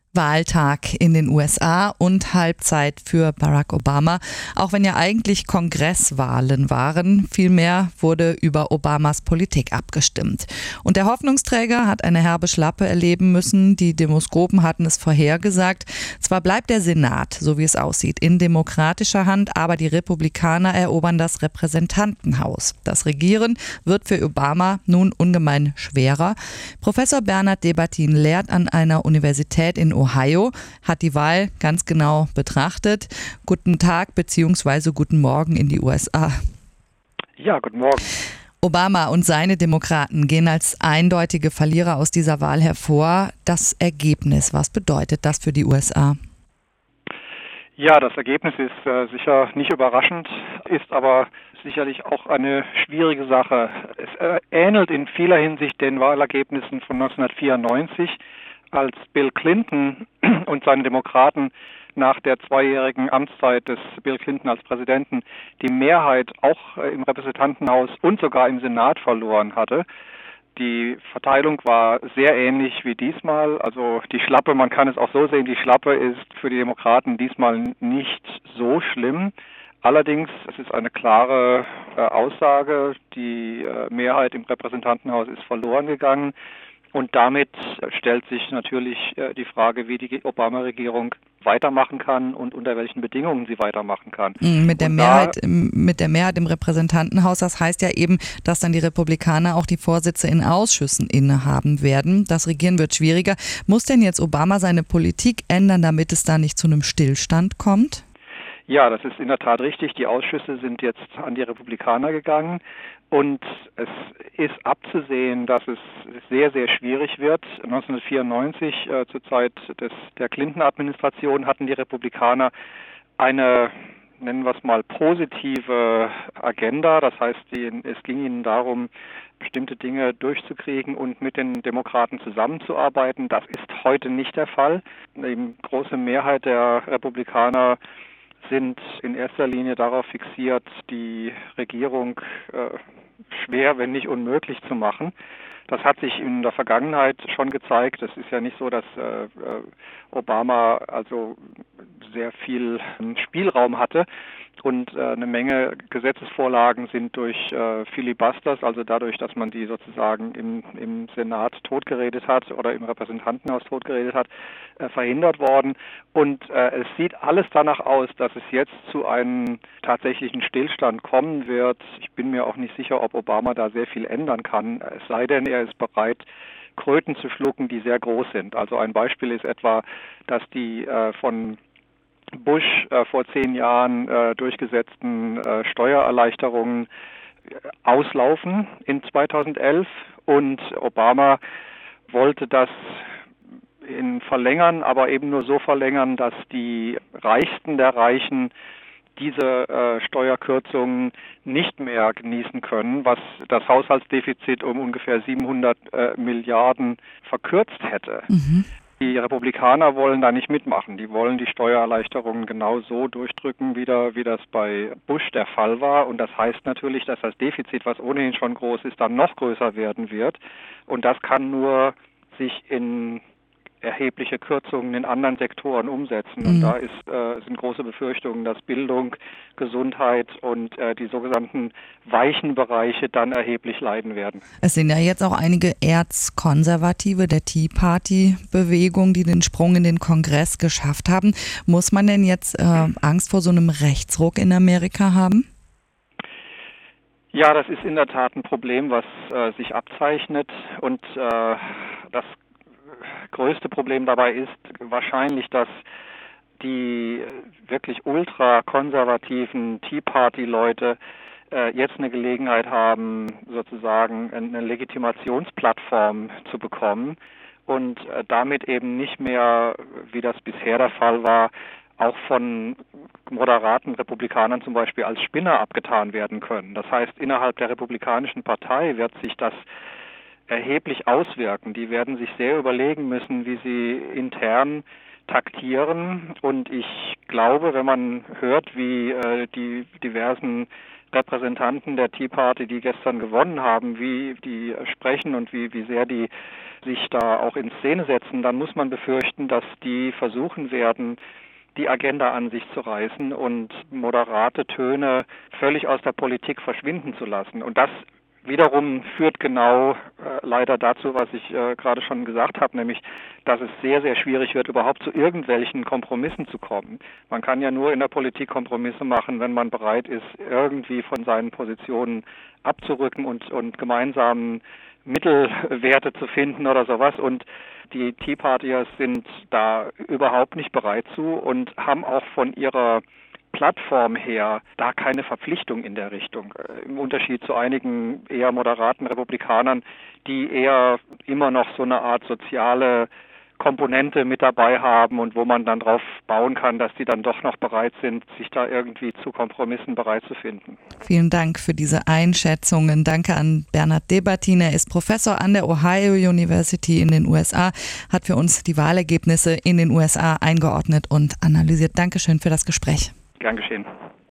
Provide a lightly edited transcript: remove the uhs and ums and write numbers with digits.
Wahltag in den USA und Halbzeit für Barack Obama, auch wenn ja eigentlich Kongresswahlen waren. Vielmehr wurde über Obamas Politik abgestimmt. Und der Hoffnungsträger hat eine herbe Schlappe erleben müssen. Die Demoskopen hatten es vorhergesagt. Zwar bleibt der Senat, so wie es aussieht, in demokratischer Hand, aber die Republikaner erobern das Repräsentantenhaus. Das Regieren wird für Obama nun ungemein schwerer. Professor Bernhard Debattin lehrt an einer Universität in Ohio, hat die Wahl ganz genau betrachtet. Guten Tag bzw. guten Morgen in die USA. Ja, guten Morgen. Obama und seine Demokraten gehen als eindeutige Verlierer aus dieser Wahl hervor. Das Ergebnis, was bedeutet das für die USA? Ja, das Ergebnis ist sicher nicht überraschend, ist aber sicherlich auch eine schwierige Sache. Es ähnelt in vieler Hinsicht den Wahlergebnissen von 1994, als Bill Clinton und seine Demokraten nach der zweijährigen Amtszeit des Bill Clinton als Präsidenten die Mehrheit auch im Repräsentantenhaus und sogar im Senat verloren hatte. Die Verteilung war sehr ähnlich wie diesmal. Also die Schlappe, man kann es auch so sehen, die Schlappe ist für die Demokraten diesmal nicht so schlimm. Allerdings, es ist eine klare Aussage, die Mehrheit im Repräsentantenhaus ist verloren gegangen. Und damit stellt sich natürlich die Frage, wie die Obama-Regierung weitermachen kann und unter welchen Bedingungen sie weitermachen kann. Mit der Mehrheit im Repräsentantenhaus, das heißt ja eben, dass dann die Republikaner auch die Vorsitze in Ausschüssen innehaben werden. Das Regieren wird schwieriger. Muss denn jetzt Obama seine Politik ändern, damit es da nicht zu einem Stillstand kommt? Ja, das ist in der Tat richtig. Die Ausschüsse sind jetzt an die Republikaner gegangen und es ist abzusehen, dass es sehr, sehr schwierig wird. 1994, zur Zeit der Clinton-Administration, hatten die Republikaner eine, nennen wir es mal, positive Agenda. Das heißt, es ging ihnen darum, bestimmte Dinge durchzukriegen und mit den Demokraten zusammenzuarbeiten. Das ist heute nicht der Fall. Die große Mehrheit der Republikaner sind in erster Linie darauf fixiert, die Regierung schwer, wenn nicht unmöglich zu machen. Das hat sich in der Vergangenheit schon gezeigt. Es ist ja nicht so, dass Obama also sehr viel Spielraum hatte und eine Menge Gesetzesvorlagen sind durch Filibusters, also dadurch, dass man die sozusagen im Senat totgeredet hat oder im Repräsentantenhaus totgeredet hat, verhindert worden. Und es sieht alles danach aus, dass es jetzt zu einem tatsächlichen Stillstand kommen wird. Ich bin mir auch nicht sicher, ob Obama da sehr viel ändern kann, es sei denn, er ist bereit, Kröten zu schlucken, die sehr groß sind. Also ein Beispiel ist etwa, dass die von Bush vor 10 Jahren durchgesetzten Steuererleichterungen auslaufen in 2011 und Obama wollte das verlängern, aber eben nur so verlängern, dass die Reichsten der Reichen diese Steuerkürzungen nicht mehr genießen können, was das Haushaltsdefizit um ungefähr 700 Milliarden verkürzt hätte. Mhm. Die Republikaner wollen da nicht mitmachen. Die wollen die Steuererleichterungen genau so durchdrücken, wie das bei Bush der Fall war. Und das heißt natürlich, dass das Defizit, was ohnehin schon groß ist, dann noch größer werden wird. Und das kann nur sich in erhebliche Kürzungen in anderen Sektoren umsetzen. Und da sind große Befürchtungen, dass Bildung, Gesundheit und die sogenannten weichen Bereiche dann erheblich leiden werden. Es sind ja jetzt auch einige Erzkonservative der Tea Party-Bewegung, die den Sprung in den Kongress geschafft haben. Muss man denn jetzt Angst vor so einem Rechtsruck in Amerika haben? Ja, das ist in der Tat ein Problem, was sich abzeichnet. Und das größte Problem dabei ist wahrscheinlich, dass die wirklich ultrakonservativen Tea Party-Leute jetzt eine Gelegenheit haben, sozusagen eine Legitimationsplattform zu bekommen und damit eben nicht mehr, wie das bisher der Fall war, auch von moderaten Republikanern zum Beispiel als Spinner abgetan werden können. Das heißt, innerhalb der Republikanischen Partei wird sich das erheblich auswirken. Die werden sich sehr überlegen müssen, wie sie intern taktieren. Und ich glaube, wenn man hört, wie die diversen Repräsentanten der Tea Party, die gestern gewonnen haben, wie die sprechen und wie sehr die sich da auch in Szene setzen, dann muss man befürchten, dass die versuchen werden, die Agenda an sich zu reißen und moderate Töne völlig aus der Politik verschwinden zu lassen. Und das wiederum führt genau leider dazu, was ich gerade schon gesagt habe, nämlich, dass es sehr, sehr schwierig wird, überhaupt zu irgendwelchen Kompromissen zu kommen. Man kann ja nur in der Politik Kompromisse machen, wenn man bereit ist, irgendwie von seinen Positionen abzurücken und gemeinsam Mittelwerte zu finden oder sowas. Und die Tea Partiers sind da überhaupt nicht bereit zu und haben auch von ihrer Plattform her da keine Verpflichtung in der Richtung. Im Unterschied zu einigen eher moderaten Republikanern, die eher immer noch so eine Art soziale Komponente mit dabei haben und wo man dann drauf bauen kann, dass die dann doch noch bereit sind, sich da irgendwie zu Kompromissen bereit zu finden. Vielen Dank für diese Einschätzungen. Danke an Bernhard Debattin. Er ist Professor an der Ohio University in den USA, hat für uns die Wahlergebnisse in den USA eingeordnet und analysiert. Dankeschön für das Gespräch. Gern geschehen.